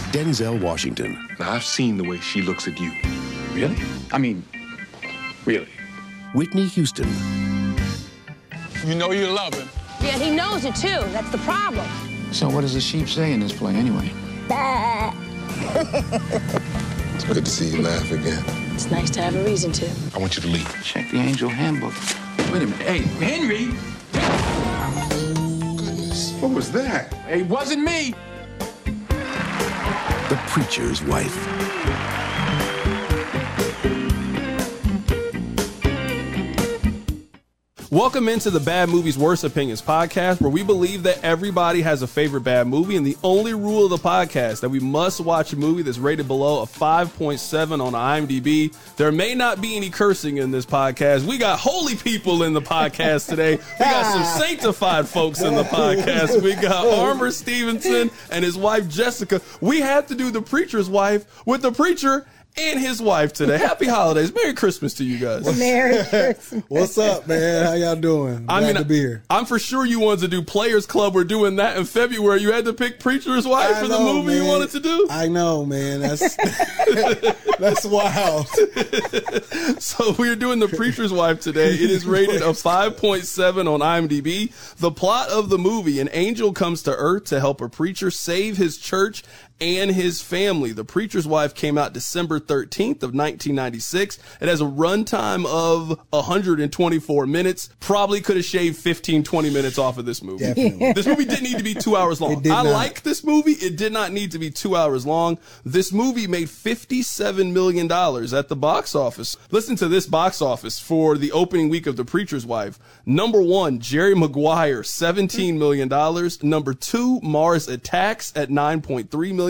Denzel Washington. Now, I've seen the way she looks at you. Really? I mean, really? Whitney Houston. You know you love him. Yeah, he knows it too. That's the problem. So what does the sheep say in this play anyway? It's good to see you laugh again. It's nice to have a reason to. I want you to leave. Check the angel handbook. Wait a minute. Hey, Henry! Goodness. What was that? It wasn't me! The Preacher's Wife. Welcome into the Bad Movies Worst Opinions podcast, where we believe that everybody has a favorite bad movie, and the only rule of the podcast that we must watch a movie that's rated below a 5.7 on IMDb. There may not be any cursing in this podcast. We got holy people in the podcast today. We got some sanctified folks in the podcast. We got Armour Stevenson and his wife Jessica. We had to do The Preacher's Wife with the preacher and his wife today. Happy holidays. Merry Christmas to you guys. Merry Christmas. What's up, man? How y'all doing? Glad to be here. I'm for sure you wanted to do Players Club. We're doing that in February. You had to pick Preacher's Wife for the movie you wanted to do. I know, man. That's wild. So we're doing The Preacher's Wife today. It is rated a 5.7 on IMDb. The plot of the movie: an angel comes to earth to help a preacher save his church and his family. The Preacher's Wife came out December 13th of 1996. It has a runtime of 124 minutes. Probably could have shaved 15, 20 minutes off of this movie. Definitely. This movie didn't need to be 2 hours long. I like this movie. It did not need to be 2 hours long. This movie made $57 million at the box office. Listen to this box office for the opening week of The Preacher's Wife. Number one, Jerry Maguire, $17 million. Number two, Mars Attacks at $9.3 million.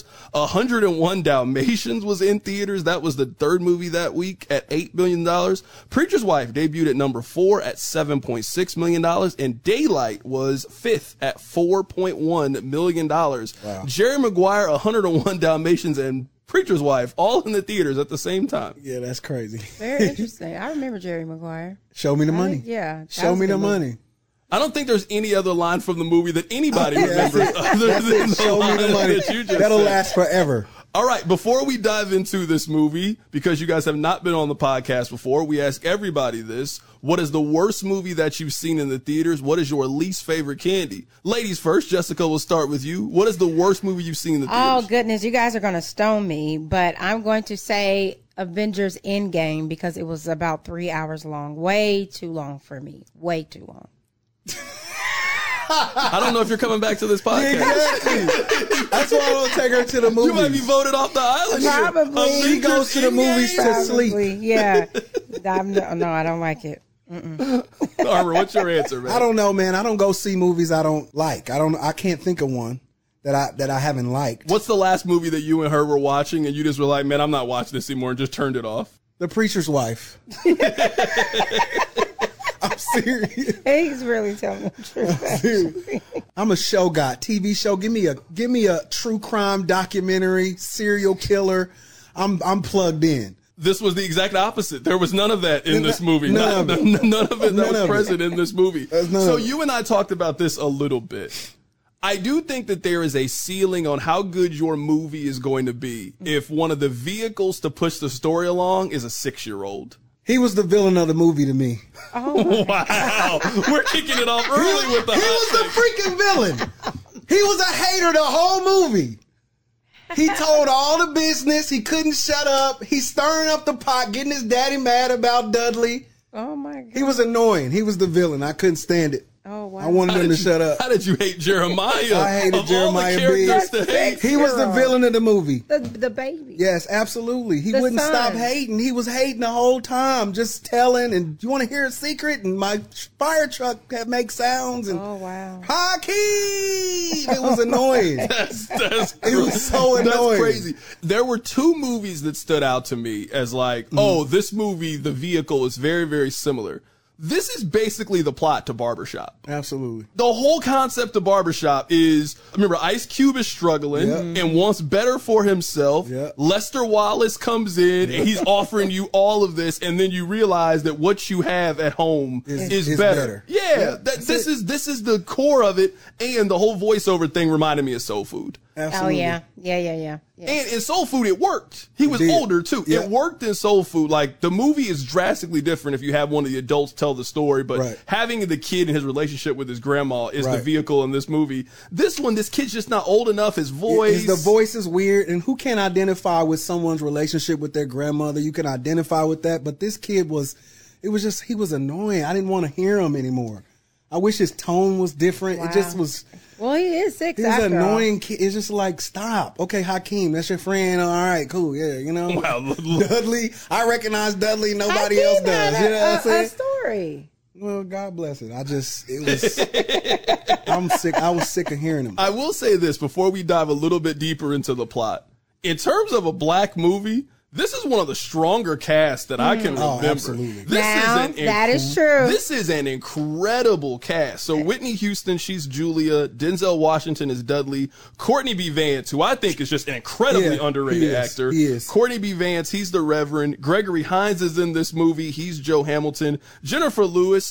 101 Dalmatians was in theaters. That was the third movie that week at $8 million. Preacher's Wife debuted at number 4 at $7.6 million. And Daylight was fifth at $4.1 million. Wow. Jerry Maguire, 101 Dalmatians, and Preacher's Wife all in the theaters at the same time. Yeah, that's crazy. Very interesting. I remember Jerry Maguire. Show me the money. Yeah. Show me the money. I don't think there's any other line from the movie that anybody remembers other than the line that you just That'll said. last forever. All right, before we dive into this movie, because you guys have not been on the podcast before, we ask everybody this. What is the worst movie that you've seen in the theaters? What is your least favorite candy? Ladies first. Jessica, we'll start with you. What is the worst movie you've seen in the theaters? Oh, goodness. You guys are going to stone me, but I'm going to say Avengers Endgame because it was about 3 hours long. Way too long for me. Way too long. I don't know if you're coming back to this podcast. Exactly. That's why I don't take her to the movies. You might be voted off the island. Probably. She goes to the movies to sleep. Yeah. No, I don't like it. Armour, what's your answer, man? I don't know, man. I don't go see movies I don't like. I can't think of one that I haven't liked. What's the last movie that you and her were watching and you just were like, man, I'm not watching this anymore, and just turned it off? The Preacher's Wife. I'm serious. He's really telling the truth. I'm a show guy. TV show. Give me a true crime documentary, serial killer. I'm plugged in. This was the exact opposite. There was none of that in this movie. None of it that was present in this movie. So you and I talked about this a little bit. I do think that there is a ceiling on how good your movie is going to be if one of the vehicles to push the story along is a 6-year-old. He was the villain of the movie to me. Oh, wow. We're kicking it off early with the He was the freaking villain. He was a hater the whole movie. He told all the business. He couldn't shut up. He's stirring up the pot, getting his daddy mad about Dudley. Oh, my God. He was annoying. He was the villain. I couldn't stand it. Oh, wow. I wanted him to shut up. How did you hate Jeremiah? I hated Jeremiah big. He was the villain of the movie. The baby. Yes, absolutely. He The wouldn't son. stop hating. He was hating the whole time, just telling. And you want to hear a secret? And my fire truck make sounds. And Oh, wow. Hakeem! It was annoying. That's It was so annoying. That's crazy. There were two movies that stood out to me as like, oh, this movie, the vehicle is very, very similar. This is basically the plot to Barbershop. Absolutely. The whole concept of Barbershop is, remember, Ice Cube is struggling and wants better for himself. Yep. Lester Wallace comes in and he's offering you all of this, and then you realize that what you have at home is better. Yeah, this is the core of it, and the whole voiceover thing reminded me of Soul Food. Absolutely. Oh yeah. And in Soul Food, it worked. He was did. older too. Yeah. It worked in Soul Food. Like, the movie is drastically different if you have one of the adults tell the story, but Right. having the kid and his relationship with his grandma is the Right. vehicle in this movie. This one, this kid's just not old enough. His voice. The voice is weird, and who can't identify with someone's relationship with their grandmother? You can identify with that, but this kid he was annoying. I didn't want to hear him anymore. I wish his tone was different. Wow. It just was. Well, he is 6 He's after an all. annoying kid. It's just like, stop. Okay, Hakeem, that's your friend. All right, cool. Yeah, you know. Wow. Dudley, I recognize Dudley. Nobody Hakeem else does. had You know what I'm a saying? story. Well, God bless it. I'm sick. I was sick of hearing him. I will say this before we dive a little bit deeper into the plot. In terms of a black movie, this is one of the stronger casts that I can remember. absolutely. That is true. This is an incredible cast. So Whitney Houston, she's Julia. Denzel Washington is Dudley. Courtney B. Vance, who I think is just an incredibly underrated actor. He is. Courtney B. Vance, he's the Reverend. Gregory Hines is in this movie. He's Joe Hamilton. Jennifer Lewis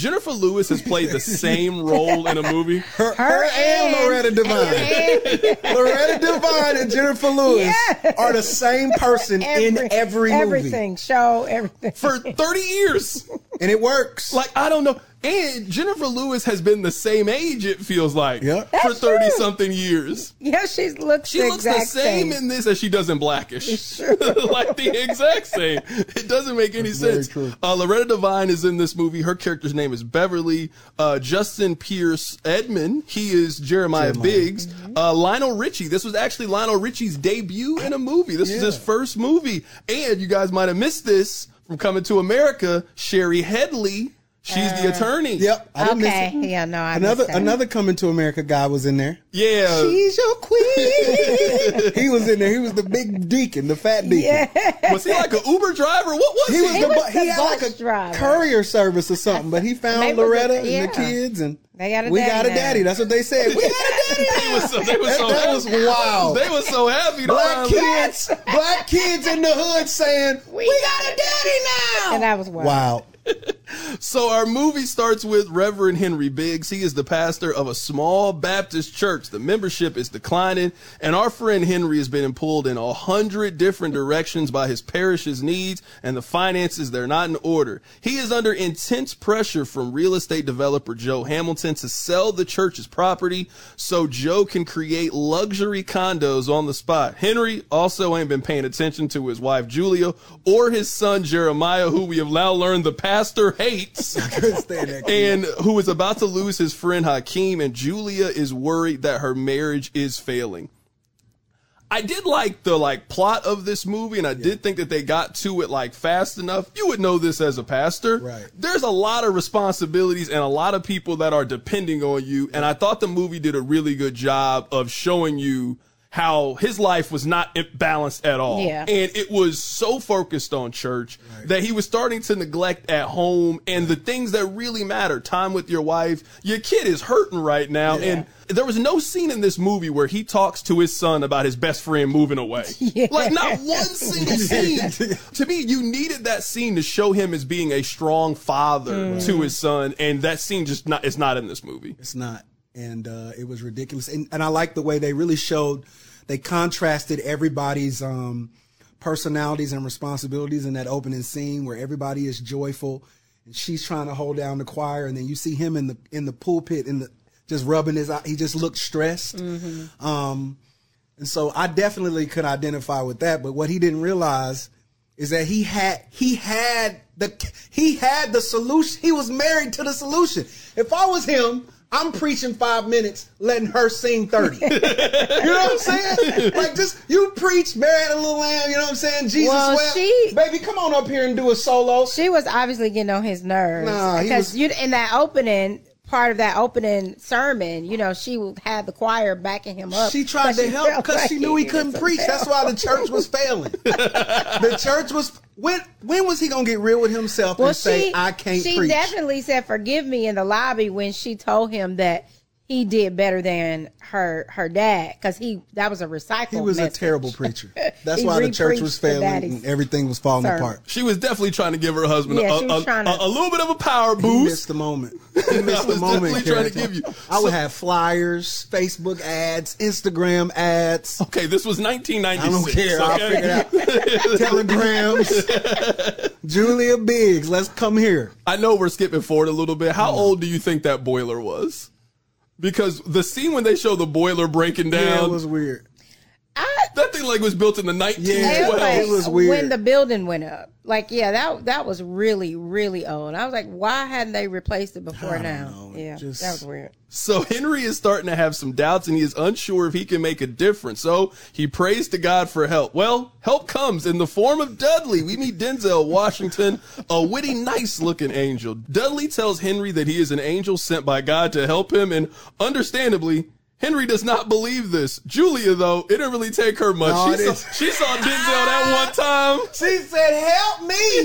has played the same role in a movie. Her and Loretta Devine. Loretta Devine and Jennifer Lewis are the same person in every movie. Everything. Show, everything. For 30 years. And it works. Like, I don't know. And Jennifer Lewis has been the same age, it feels like, Yeah. for That's 30 true. something years. Yeah, she looks She looks the same in this as she does in Blackish. Like, the exact same. It doesn't make any sense. true. Loretta Devine is in this movie. Her character's name is Beverly. Justin Pierce Edmond, he is Jeremiah Biggs. Lionel Richie, this was actually Lionel Richie's debut in a movie. This was his first movie. And you guys might have missed this from Coming to America. Sherry Headley, she's the attorney. Yep. I didn't miss Okay. it. Yeah, no, I missed that. Another Coming to America guy was in there. Yeah. She's your queen. He was in there. He was the big deacon, the fat deacon. Was he like an Uber driver? What was He was he? the, was he the had like bus a driver. courier service or something, but he found Maybe it was Loretta a- and the yeah. kids, and They got a we daddy got a now. daddy. That's what they said. We got a daddy. They were so That was happy. wild. They were so happy. to Black find- kids in the hood saying, we got a daddy now. And that was wild. Wow. So our movie starts with Reverend Henry Biggs. He is the pastor of a small Baptist church. The membership is declining, and our friend Henry has been pulled in 100 different directions by his parish's needs, and the finances, they're not in order. He is under intense pressure from real estate developer Joe Hamilton to sell the church's property so Joe can create luxury condos on the spot. Henry also ain't been paying attention to his wife Julia or his son Jeremiah, who we have now learned the pastor hates, and who is about to lose his friend Hakeem, and Julia is worried that her marriage is failing. I did like the plot of this movie, and I did think that they got to it fast enough. You would know this as a pastor. Right. There's a lot of responsibilities and a lot of people that are depending on you, and I thought the movie did a really good job of showing you how his life was not balanced at all. Yeah. And it was so focused on church that he was starting to neglect at home and the things that really matter. Time with your wife. Your kid is hurting right now. Yeah. And there was no scene in this movie where he talks to his son about his best friend moving away. Like, not one single scene. To me, you needed that scene to show him as being a strong father to his son. And that scene is not in this movie. It's not. And it was ridiculous. And I like the way they really they contrasted everybody's personalities and responsibilities in that opening scene where everybody is joyful and she's trying to hold down the choir. And then you see him in the pulpit just rubbing his eye. He just looked stressed. Mm-hmm. And so I definitely could identify with that. But what he didn't realize is that he had the solution. He was married to the solution. If I was him, I'm preaching 5 minutes, letting her sing 30. You know what I'm saying? Just you preach, Mary Had a Little Lamb. You know what I'm saying? Jesus wept. Baby, come on up here and do a solo. She was obviously getting on his nerves. Nah, because in that opening part of that opening sermon, she had the choir backing him up. She tried to help because she knew he couldn't preach. That's why the church was failing. The church was. When was he gonna get real with himself and say, I can't preach? She definitely said, forgive me in the lobby when she told him that he did better than her dad because that was a recycled He was message. a terrible preacher. That's He why the church was repreached the failing daddy's and everything was falling sermon. apart. She was definitely trying to give her husband Yeah, she was trying to- a little bit of a power He boost. missed the moment. He missed I was the moment. definitely trying to Carrington. give you- I would have flyers, Facebook ads, Instagram ads. Okay, this was 1996. I don't care. I'll Okay? figure it out. Telegrams. Julia Biggs, let's come here. I know we're skipping forward a little bit. How old do you think that boiler was? Because the scene when they show the boiler breaking down, Yeah, it was weird. that thing like was built in the 1912s. Yeah, It was, like, it was weird. when the building went up. Like, yeah, that was really, really old. I was like, why hadn't they replaced it before now? know. Yeah, Just- that was weird. So Henry is starting to have some doubts and he is unsure if he can make a difference. So he prays to God for help. Well, help comes in the form of Dudley. We meet Denzel Washington, a witty, nice looking angel. Dudley tells Henry that he is an angel sent by God to help him. And understandably, Henry does not believe this. Julia, though, it didn't really take her much. No, She saw Denzel that one time. She said, help me.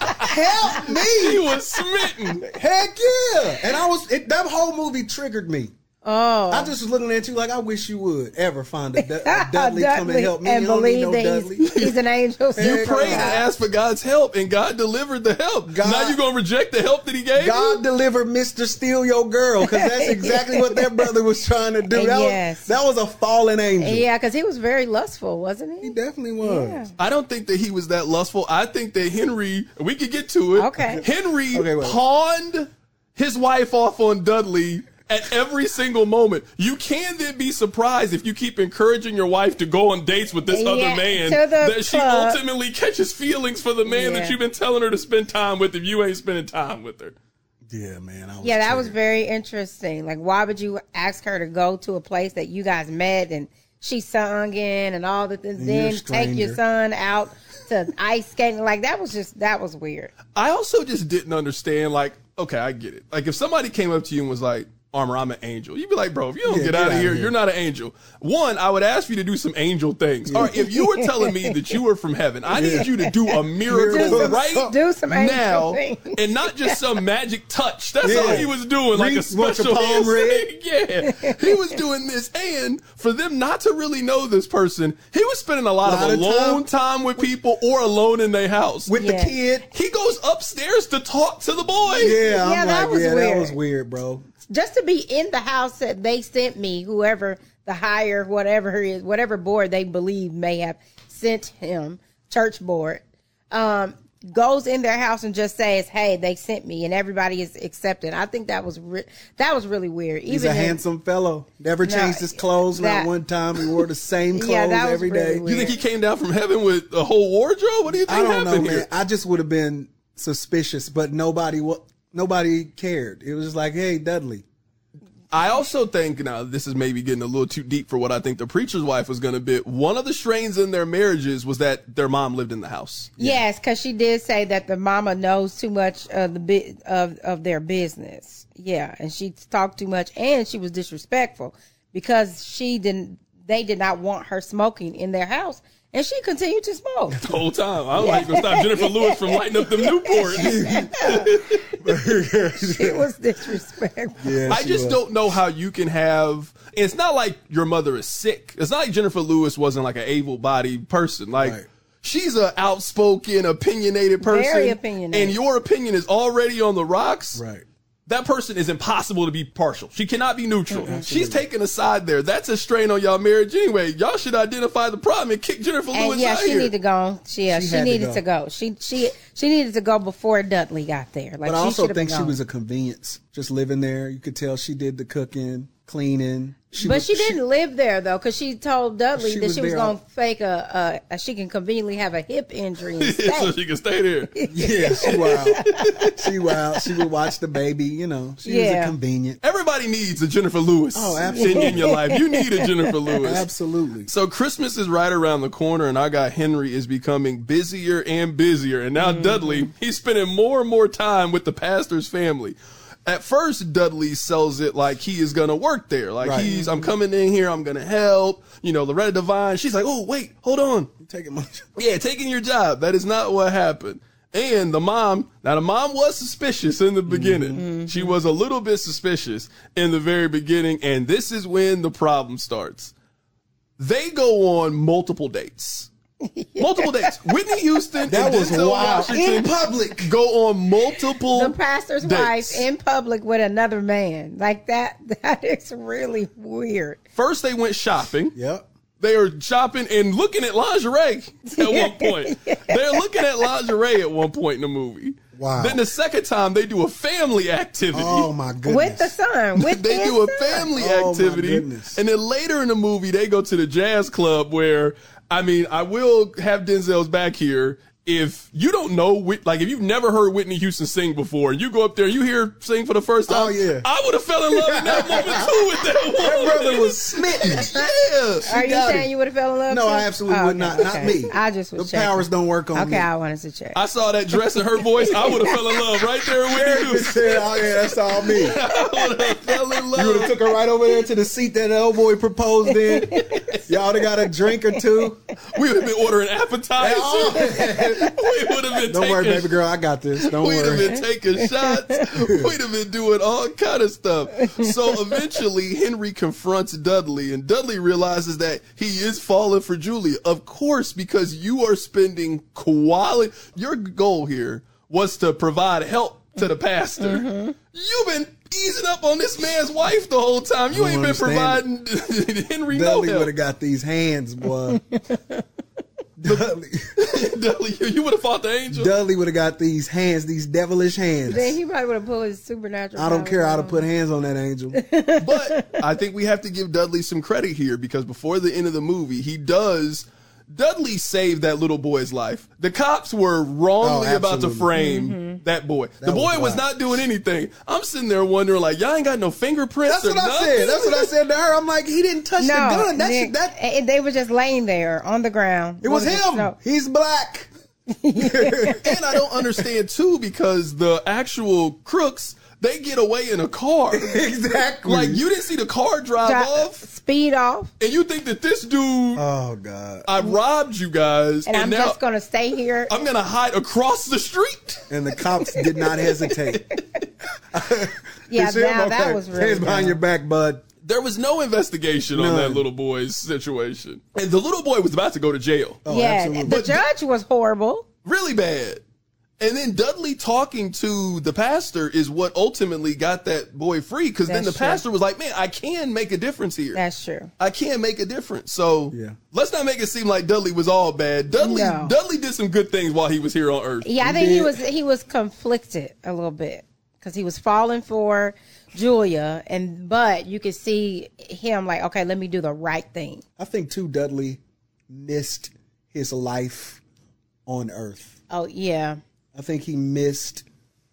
Help He me. was smitten. Heck yeah. And that whole movie triggered me. Oh, I just was looking at you like, I wish you would ever find a Dudley come and help me. and You don't need believe no that Dudley. he's an angel. You Heck prayed yeah. and asked for God's help, and God delivered the help. God- Now you're going to reject the help that he gave you? God delivered Mr. Steal Your Girl, because that's exactly what that brother was trying to do. Yes. That was a fallen angel. Yeah, because he was very lustful, wasn't He he? definitely was. Yeah. I don't think that he was that lustful. I think that Henry, we could get to it. Okay. Henry Okay, wait. pawned his wife off on Dudley at every single moment. You can then be surprised if you keep encouraging your wife to go on dates with this Yeah, other man, to the that she club. ultimately catches feelings for the man Yeah. that you've been telling her to spend time with if you ain't spending time with her. Yeah, man. Yeah, that was triggered. very interesting. Like, why would you ask her to go to a place that you guys met and she sung in and all that, and you're a then take your stranger. son out to ice skating? Like, that was weird. I also just didn't understand, like, okay, I get it. Like, if somebody came up to you and was like, Armor, I'm an angel. You'd be like, bro, if you don't Yeah, get out of here, you're not an angel. One, I would ask you to do some angel things. All right, if you were telling me that you were from heaven, I need you to do a miracle right Do some angel now, things. and not just some magic touch. That's Yeah. all he was doing, like a Reese wants special your palm read. Yeah, he was doing this, and for them not to really know this person, he was spending a lot of alone time with people or alone in their house. With Yeah. the kid. He goes upstairs to talk to the boy. Yeah, I'm Yeah, that like, was that weird. was weird, bro. Just to be in the house that they sent me, whoever the higher, whatever it is, whatever board they believe may have sent him, church board, goes in their house and just says, "Hey, they sent me," and everybody is accepted. I think that was really weird. He's a handsome fellow. Never changed his clothes. that- Not one time. He wore the same clothes Yeah, that was every really day. weird. You think he came down from heaven with a whole wardrobe? What do you think I don't know, happened man. here? I just would have been suspicious, but nobody cared. It was just like, hey, Dudley. I also think, now this is maybe getting a little too deep for what I think the preacher's wife was going to be. One of the strains in their marriages was that their mom lived in the house. Yes, because she did say that the mama knows too much of of their business. Yeah, and she talked too much, and she was disrespectful because they did not want her smoking in their house, and she continued to smoke. The whole time. I don't like to stop Jennifer Lewis from lighting up them Newports. She was disrespectful. Yeah, I just don't know how you can have. It's not like your mother is sick. It's not like Jennifer Lewis wasn't like an able-bodied person. Like, Right. she's an outspoken, opinionated person. Very opinionated. And your opinion is already on the rocks. Right. That person is impossible to be partial. She cannot be neutral. She's taking a side there. That's a strain on y'all marriage anyway. Y'all should identify the problem and kick Jennifer And Lewis yeah, out she here. needed to go. She had needed to go. She needed to go before Dudley got there. Like, But I she also should have think been she gone. was a convenience. Just living there. You could tell she did the cooking, cleaning. But she didn't live there though, because she told Dudley She that was she was there going to fake she can conveniently have a hip injury and stay. so she can stay there. Yeah, she wild. She wild. She would watch the baby, you know. She was Yeah. a convenient. Everybody needs a Jennifer Lewis Oh, absolutely. in your life. You need a Jennifer Lewis. Absolutely. So Christmas is right around the corner, and I got Henry is becoming busier and busier. And now Dudley, he's spending more and more time with the pastor's family. At first, Dudley sells it like he is going to work there. Like Right. I'm coming in here, I'm going to help. You know, Loretta Devine, she's like, oh, wait, hold on. Taking much. Yeah, taking your job. That is not what happened. And the mom was suspicious in the beginning. She was a little bit suspicious in the very beginning, and this is when the problem starts. They go on multiple dates. Multiple dates. Whitney Houston That and was Denzel wild. Washington In public. go on multiple The pastor's dates. wife in public with another man. Like that is really weird. First, they went shopping. Yep. They are shopping and looking at lingerie at one point. They're looking at lingerie at one point in the movie. Wow. Then the second time, they do a family activity. Oh my goodness. With the son. With They his do a son. family Oh, my activity. goodness. And then later in the movie, they go to the jazz club where, I mean, I will have Denzel's back here. If you don't know, like if you've never heard Whitney Houston sing before, and you go up there and you hear her sing for the first time, Oh, yeah. I would have fell in love in that moment too with that woman. That brother was smitten. Yeah. Are you got saying it. you would have fell in love? No, too? I absolutely would not. Not me. I just was The checking. powers don't work on Okay, me. I wanted to check. I saw that dress and her voice. I would have fell in love right there with Whitney Eric Houston. said, oh yeah, that's all me. I would have fell in You would have love. took her right over there to the seat that the old boy proposed in. Y'all would have got a drink or two. We would have been ordering appetizers. We would have been Don't worry, taking baby girl, I got this. Don't We'd have worry. been taking shots. We'd have been doing all kind of stuff. So eventually, Henry confronts Dudley, and Dudley realizes that he is falling for Julia. Of course, because you are spending quality. Your goal here was to provide help to the pastor. You've been easing up on this man's wife the whole time. You I ain't don't been understand providing Henry Dudley no would help. have got these hands, boy. Dudley You would have fought the angel. would have got these hands, these devilish hands. Then he probably would have pulled his supernatural. I don't care how to powers put hands on that angel. But I think we have to give Dudley some credit here because before the end of the movie, Dudley saved that little boy's life. The cops were wrongly Oh, about to absolutely. frame that boy. The That boy was was wild. not doing anything. I'm sitting there wondering, like, y'all ain't got no fingerprints That's or what I nothing? said. That's what I said to her. I'm like, he didn't touch the gun. Nick, they were just laying there on the ground. It was him. No. He's black. And I don't understand, too, because the actual crooks, they get away in a car. Exactly. Like, you didn't see the car drive off, Speed off. and you think that this dude, Oh God. I robbed you guys, And I'm now just going to stay here. I'm going to hide across the street. And the cops did not hesitate. Yeah, You see him? now that Okay. was Hands really behind dumb. your back, bud. There was no investigation on that None. little boy's situation. And the little boy was about to go to jail. Oh, yeah, absolutely. the judge was horrible. Really bad. And then Dudley talking to the pastor is what ultimately got that boy free. Because then the That's true. pastor was like, man, I can make a difference here. That's true. I can make a difference. So Yeah. let's not make it seem like Dudley was all bad. No. Dudley did some good things while he was here on Earth. Yeah, I think he was conflicted a little bit because he was falling for Julia, but you could see him like, okay, let me do the right thing. I think too, Dudley missed his life on Earth. Oh yeah, I think he missed,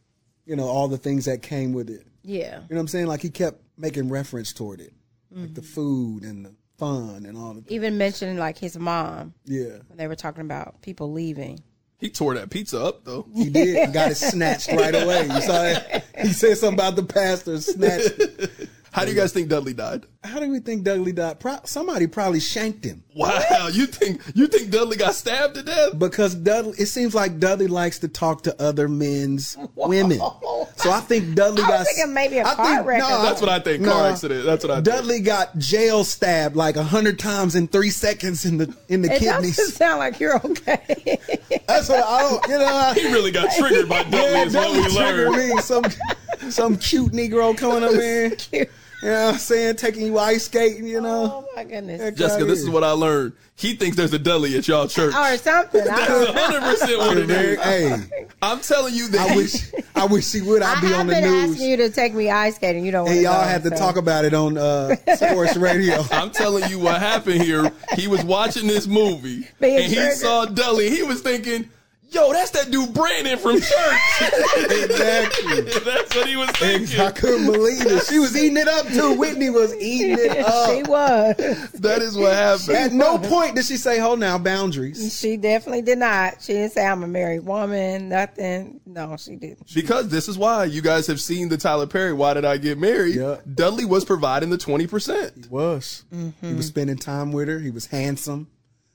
all the things that came with it. yeah. You know what I'm saying? Like he kept making reference toward it, like the food and the fun and all the Even mentioning like his mom yeah. when they were talking about people leaving. He tore that pizza up, though. He did. He got it snatched right away. You saw that? He said something about the pastor snatched it. How do you guys think Dudley died? How do we think Dudley died? Somebody probably shanked him. Wow, you think Dudley got stabbed to death? Because it seems like Dudley likes to talk to other men's women. So I think Dudley I got. was thinking maybe a car wreck or That's what I think. Car accident. That's what I think. Dudley got jail stabbed like 100 times in 3 seconds in the It kidneys. doesn't sound like you're okay. That's what I don't. He really got triggered by Dudley, is what we Dudley triggered learned. me. Some cute Negro coming up in. Cute. You know what I'm saying? Taking you ice skating, Oh my goodness. Jessica, this is what I learned. He thinks there's a Dudley at y'all church. Or something. That's 100% what it is. Hey, I'm telling you that. I wish he would. I'd be on I've the been news. asking you to take me ice skating. You don't want And to y'all go, have to so. talk about it on sports radio. I'm telling you what happened here. He was watching this movie Being and he triggered. saw Dudley. He was thinking, yo, that's that dude Brandon from church. Exactly. That's what he was thinking. I couldn't believe it. She was eating it up too. Whitney was eating it She up. was. That is what happened. At no point did she say, "Hold now, boundaries." She definitely did not. She didn't say I'm a married woman. Nothing. No, she didn't. Because this is why you guys have seen the Tyler Perry Why Did I Get Married? Yeah. Dudley was providing the 20%. Was he was spending time with her? He was handsome.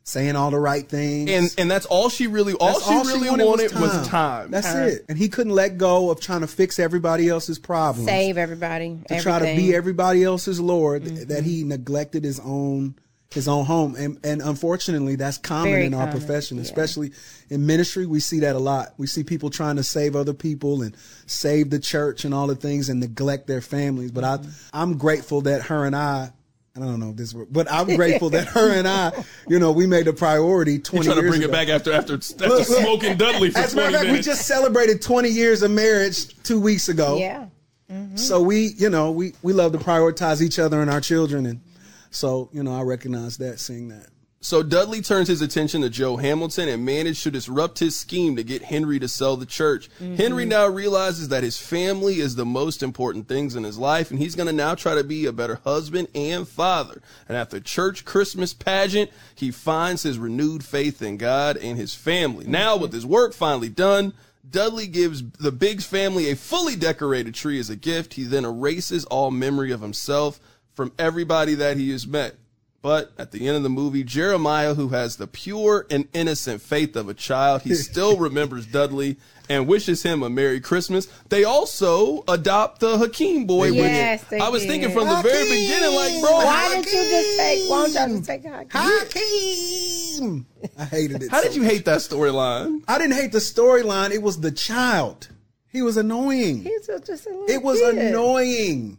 saying all the right things. And that's all she really wanted was time. That's it. And he couldn't let go of trying to fix everybody else's problems. Save everybody. To try to be everybody else's Lord, that he neglected his own home. And unfortunately, that's common in our profession, especially in ministry. We see that a lot. We see people trying to save other people and save the church and all the things and neglect their families. But I'm grateful that her and I don't know if this works, but I'm grateful that her and I, we made a priority 20 years ago. You're trying to bring it back after smoking Dudley for 20 minutes. We just celebrated 20 years of marriage 2 weeks ago. Yeah. So we love to prioritize each other and our children. And so, I recognize that, seeing that. So Dudley turns his attention to Joe Hamilton and managed to disrupt his scheme to get Henry to sell the church. Henry now realizes that his family is the most important things in his life, and he's going to now try to be a better husband and father. And at the church Christmas pageant, he finds his renewed faith in God and his family. Now, with his work finally done, Dudley gives the Biggs family a fully decorated tree as a gift. He then erases all memory of himself from everybody that he has met. But at the end of the movie, Jeremiah, who has the pure and innocent faith of a child, he still remembers Dudley and wishes him a Merry Christmas. They also adopt the Hakeem boy. Yes, I was thinking from the very beginning, like, bro, why don't y'all just take Hakeem? I hated it. How did you hate that storyline? I didn't hate the storyline. It was the child. He was annoying. He's just a little It was kid. annoying.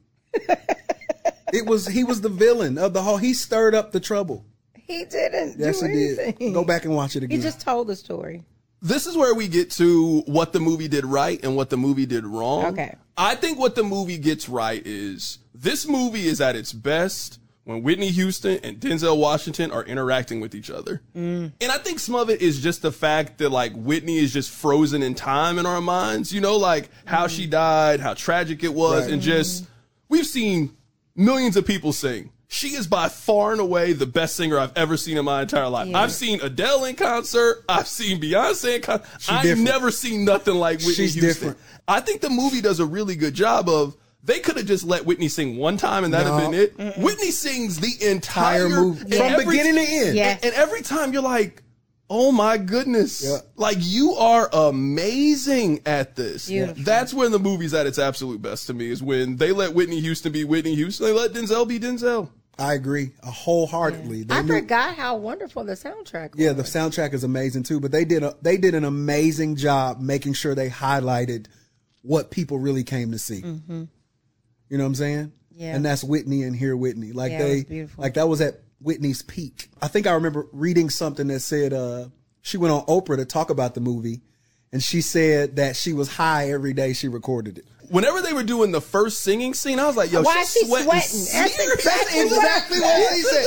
He was the villain of the whole. He stirred up the trouble. He didn't. Yes, do he anything. did. Go back and watch it again. He just told the story. This is where we get to what the movie did right and what the movie did wrong. Okay. I think what the movie gets right is this movie is at its best when Whitney Houston and Denzel Washington are interacting with each other. And I think some of it is just the fact that, like, Whitney is just frozen in time in our minds, like how she died, how tragic it was, and just, we've seen millions of people sing. She is by far and away the best singer I've ever seen in my entire life. Yeah. I've seen Adele in concert. I've seen Beyonce in concert. I've never seen nothing like Whitney Houston. Different. I think the movie does a really good job of, they could have just let Whitney sing one time and that'd have been it. Whitney sings the entire movie. From beginning to end. Yes. And every time you're like, oh my goodness. Yeah. Like, you are amazing at this. Beautiful. That's when the movie's at its absolute best to me, is when they let Whitney Houston be Whitney Houston. They let Denzel be Denzel. I agree wholeheartedly. I forgot how wonderful the soundtrack was. Yeah, the soundtrack is amazing too, but they did an amazing job making sure they highlighted what people really came to see. You know what I'm saying? Yeah. And that's Whitney and Hear Whitney. Like, it was beautiful. like that was at Whitney's peak. I think I remember reading something that said she went on Oprah to talk about the movie, and she said that she was high every day she recorded it. Whenever they were doing the first singing scene, I was like, yo, why she's sweating. That's exactly what he said.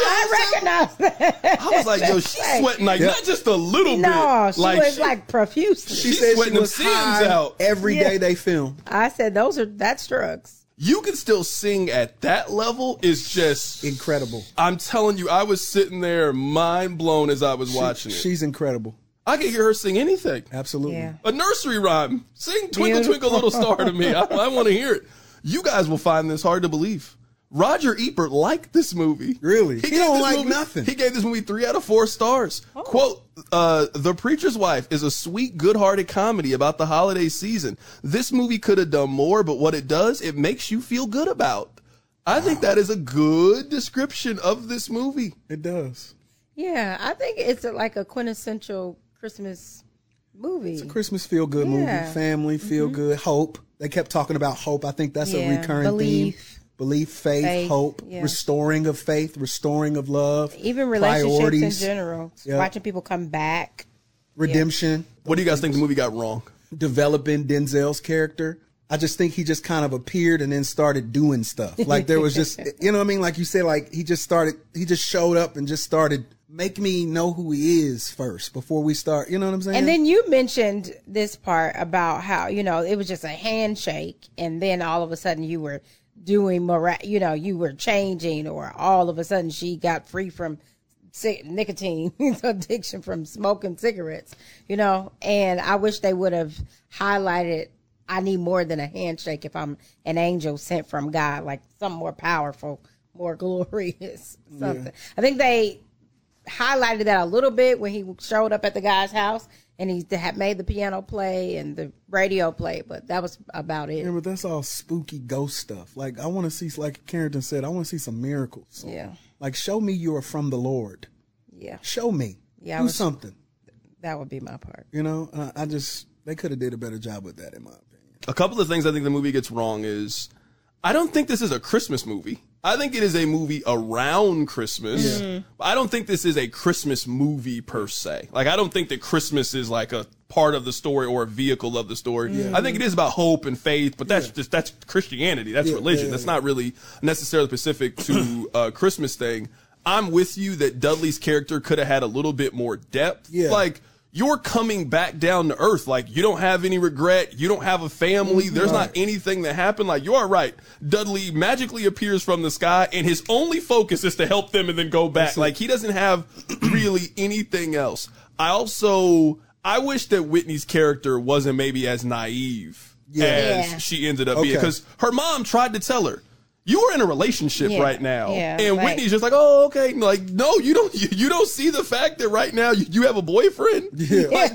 I recognize that. I was like, yo, she's sweating like not just a little bit. No, she was like profusely. She said sweating she was them seams high out every day they filmed. I said that's drugs. You can still sing at that level is just incredible. I'm telling you, I was sitting there mind blown as I was watching it. She's incredible. I can hear her sing anything. Absolutely. Yeah. A nursery rhyme. Sing Twinkle, Twinkle, Little Star to me. I want to hear it. You guys will find this hard to believe. Roger Ebert liked this movie. Really? He don't like nothing. He gave this movie 3 out of 4 stars. Oh. Quote, The Preacher's Wife is a sweet, good-hearted comedy about the holiday season. This movie could have done more, but what it does, it makes you feel good about. I think that is a good description of this movie. It does. Yeah, I think it's like a quintessential Christmas movie. It's a Christmas feel-good movie. Family, feel-good, hope. They kept talking about hope. I think that's a recurring theme. Belief, faith, hope, restoring of faith, restoring of love. Even relationships in general. Watching people come back. Redemption. What do you guys think the movie got wrong? Developing Denzel's character. I just think he just kind of appeared and then started doing stuff. Like there was just, you know what I mean? Like you said, like he just showed up and just started, make me know who he is first before we start. You know what I'm saying? And then you mentioned this part about how, it was just a handshake. And then all of a sudden you were doing you were changing, or all of a sudden she got free from nicotine addiction from smoking cigarettes, and I wish they would have highlighted, I need more than a handshake if I'm an angel sent from God, like something more powerful, more glorious, something. I think highlighted that a little bit when he showed up at the guy's house and he had made the piano play and the radio play, but that was about it. Yeah, but that's all spooky ghost stuff. Like, I want to see, like Carrington said, I want to see some miracles. Yeah. Like, show me you are from the Lord. Yeah. Show me. Yeah, Do something. That would be my part. You know, they could have did a better job with that, in my opinion. A couple of things I think the movie gets wrong is I don't think this is a Christmas movie. I think it is a movie around Christmas. Yeah. I don't think this is a Christmas movie per se. Like, I don't think that Christmas is like a part of the story or a vehicle of the story. Yeah. I think it is about hope and faith, but that's Christianity. That's religion. That's not really necessarily specific to a Christmas thing. I'm with you that Dudley's character could have had a little bit more depth. Yeah. Like, you're coming back down to earth. Like, you don't have any regret. You don't have a family. There's not anything that happened. Like, you are right. Dudley magically appears from the sky, and his only focus is to help them and then go back. Like, he doesn't have really anything else. I wish that Whitney's character wasn't maybe as naive as she ended up being. Because her mom tried to tell her, you are in a relationship right now. Yeah, and Whitney's just like, oh, okay. Like, no, you don't see the fact that right now you have a boyfriend. Yeah. Like,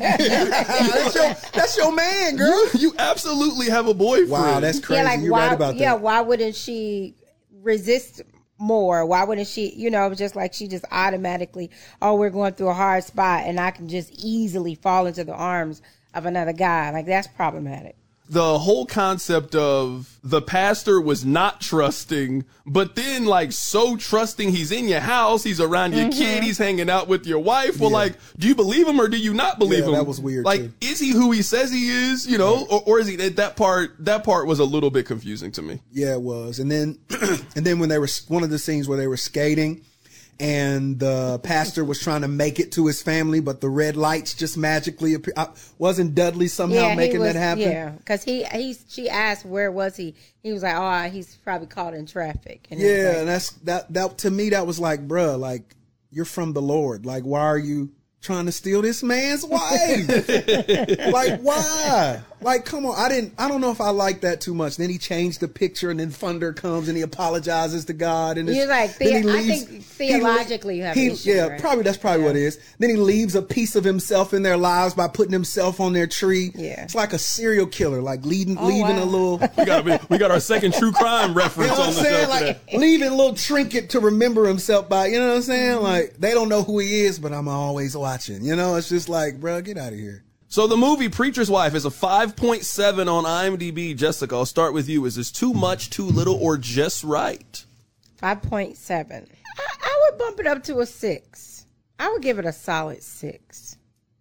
that's your man, girl. You absolutely have a boyfriend. Wow, that's crazy. Yeah, like, You're right about that. Yeah, why wouldn't she resist more? Why wouldn't she, it was just like she just automatically, oh, we're going through a hard spot and I can just easily fall into the arms of another guy. Like, that's problematic. The whole concept of the pastor was not trusting, but then like so trusting, he's in your house, he's around your kid, he's hanging out with your wife. Well, like, do you believe him or do you not believe him? That was weird. Like, too. Is he who he says he is, or is he that part was a little bit confusing to me. Yeah, it was. And then when they were, one of the scenes where they were skating and the pastor was trying to make it to his family, but the red lights just magically appeared. Wasn't Dudley somehow making that happen? Yeah, because she asked where was he. He was like, oh, he's probably caught in traffic. And and that to me, that was like, bruh, like, you're from the Lord. Like, why are you trying to steal this man's wife? Like, why? Like, come on. I don't know if I like that too much. Then he changed the picture and then thunder comes and he apologizes to God. And you're like, I think theologically you have an issue. Yeah, right? That's probably what it is. Then he leaves a piece of himself in their lives by putting himself on their tree. Yeah. It's like a serial killer, like leaving a little. We got our second true crime reference on the show. Like, leaving a little trinket to remember himself by, you know what I'm saying? Like, they don't know who he is, but I'm always watching. It's just like, bro, get out of here. So the movie Preacher's Wife is a 5.7 on IMDb. Jessica, I'll start with you. Is this too much, too little, or just right? 5.7. I would bump it up to a 6. I would give it a solid 6.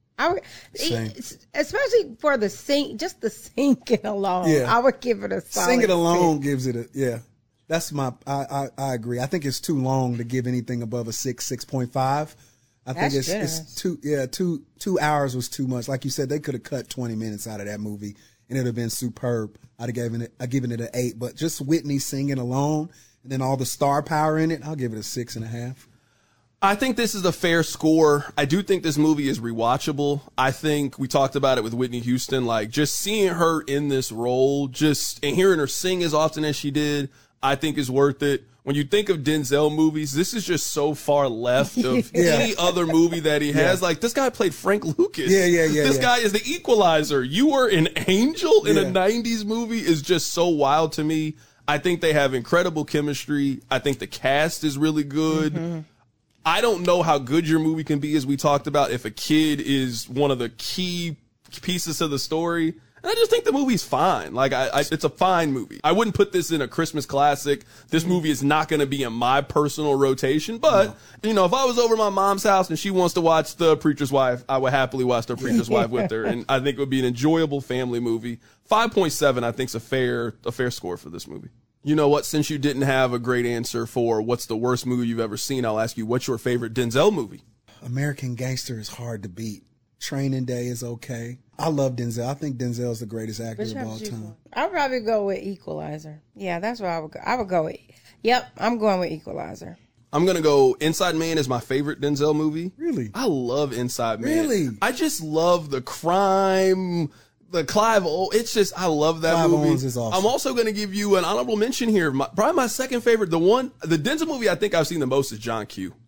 Especially for the just the singing alone. Yeah. I would give it a solid singing alone 6. gives it a That's I agree. I think it's too long to give anything above a 6.5. I think it's 2 hours was too much. Like you said, they could have cut 20 minutes out of that movie and it would have been superb. I'd have given it an 8, but just Whitney singing alone and then all the star power in it, I'll give it a 6.5. I think this is a fair score. I do think this movie is rewatchable. I think we talked about it with Whitney Houston, like just seeing her in this role, and hearing her sing as often as she did, I think is worth it. When you think of Denzel movies, this is just so far left of any other movie that he has. Like, this guy played Frank Lucas. This guy is the Equalizer. You were an angel in a 90s movie is just so wild to me. I think they have incredible chemistry. I think the cast is really good. Mm-hmm. I don't know how good your movie can be, as we talked about, if a kid is one of the key pieces of the story. And I just think the movie's fine. Like, it's a fine movie. I wouldn't put this in a Christmas classic. This movie is not going to be in my personal rotation. But, if I was over at my mom's house and she wants to watch The Preacher's Wife, I would happily watch The Preacher's Wife with her. And I think it would be an enjoyable family movie. 5.7, I think, is a fair score for this movie. You know what? Since you didn't have a great answer for what's the worst movie you've ever seen, I'll ask you, what's your favorite Denzel movie? American Gangster is hard to beat. Training Day is okay. I love Denzel. I think Denzel's the greatest actor of all time. I'll probably go with Equalizer. Yeah, that's where I would go. I would go with, I'm going with Equalizer. I'm going to go Inside Man is my favorite Denzel movie. Really? I love Inside Man. Really? I just love the crime, the Clive Owen. It's just, I love that Clive movie. Owens is awesome. I'm also going to give you an honorable mention here. Probably my second favorite. The Denzel movie I think I've seen the most is John Q.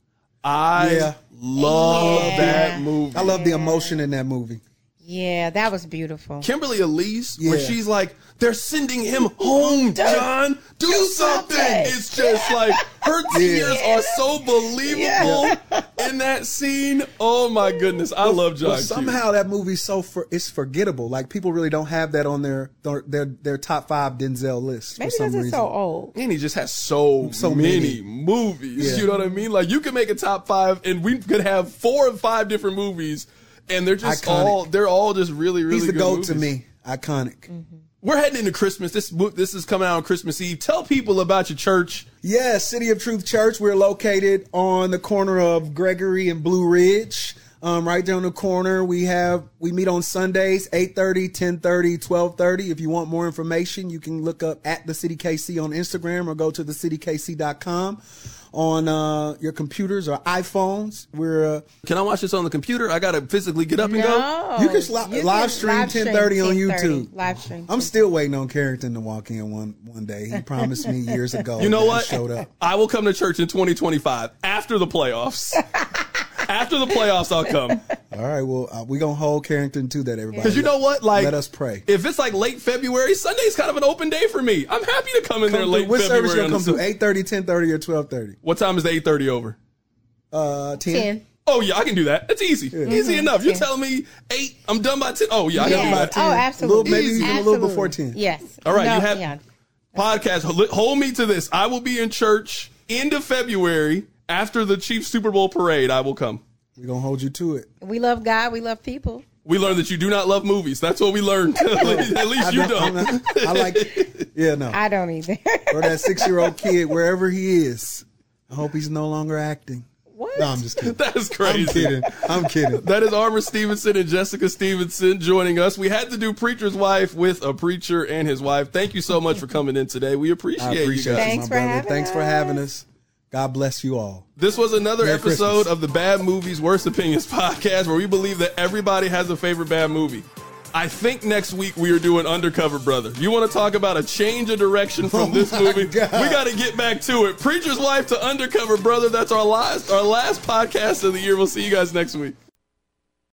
I love that movie. I love the emotion in that movie. Yeah, that was beautiful. Kimberly Elise, when she's like, they're sending him home, John. Do something. It's just like, her tears are so believable in that scene. Oh, my goodness. I love John Q. Somehow that movie's it's forgettable. Like, people really don't have that on their top 5 Denzel list. Maybe for some because it's reason. so old. And he just has so many movies. Yeah. You know what I mean? Like, you could make a top 5, and we could have 4 or 5 different movies. And they're just they're all just really, really good. He's the GOAT movies. to me. Iconic. Mm-hmm. We're heading into Christmas. This is coming out on Christmas Eve. Tell people about your church. Yeah, City of Truth Church. We're located on the corner of Gregory and Blue Ridge. Right there on the corner. We meet on Sundays, 8:30, 10:30, 12:30. If you want more information, you can look up at the City KC on Instagram or go to thecitykc.com. On your computers or iPhones. Can I watch this on the computer? I gotta physically get up and go. You can live stream 10:30 on YouTube. Live stream. I'm still waiting on Carrington to walk in one day. He promised me years ago. You know what? He showed up. I will come to church in 2025 after the playoffs. After the playoffs, I'll come. All right. Well, we're gonna hold Carrington to that, everybody. Because you know what? Like, let us pray. If it's like late February, Sunday's kind of an open day for me. I'm happy to come in there late What February. service you'll come to? 8:30, 10:30, or 12:30? What time is the 8:30 over? 10. Oh yeah, I can do that. It's easy. Easy enough. You're telling me 8, I'm done by 10. Oh yeah, I can do that. Oh, absolutely. Maybe even a little before 10. Yes. All right, you have podcast. Hold me to this. I will be in church end of February after the Chiefs Super Bowl parade. I will come. We're going to hold you to it. We love God. We love people. We learned that you do not love movies. That's what we learned. At least you don't. I like it. Yeah, no. I don't either. Or that 6-year-old kid, wherever he is. I hope he's no longer acting. What? No, I'm just kidding. That is crazy. I'm kidding. That is Armour Stevenson and Jessica Stevenson joining us. We had to do Preacher's Wife with a preacher and his wife. Thank you so much for coming in today. We appreciate you guys. Thanks for having us. Thanks for having us. God bless you all. This was another Merry episode Christmas. of the Bad Movies, Worst Opinions podcast, where we believe that everybody has a favorite bad movie. I think next week we are doing Undercover Brother. You want to talk about a change of direction from this movie? God. We got to get back to it. Preacher's Wife to Undercover Brother. That's our last podcast of the year. We'll see you guys next week.